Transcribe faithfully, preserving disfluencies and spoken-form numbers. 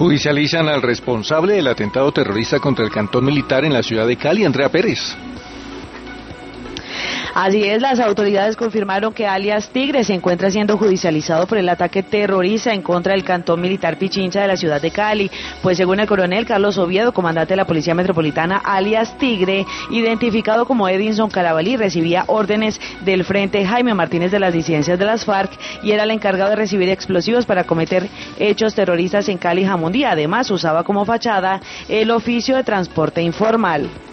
Judicializan al responsable del atentado terrorista contra el cantón militar en la ciudad de Cali, Andrea Pérez. Así es, las autoridades confirmaron que alias Tigre se encuentra siendo judicializado por el ataque terrorista en contra del cantón militar Pichincha de la ciudad de Cali, pues según el coronel Carlos Oviedo, comandante de la Policía Metropolitana, alias Tigre, identificado como Edinson Carabalí, recibía órdenes del Frente Jaime Martínez de las disidencias de las FARC y era el encargado de recibir explosivos para cometer hechos terroristas en Cali y Jamundí. Además, usaba como fachada el oficio de transporte informal.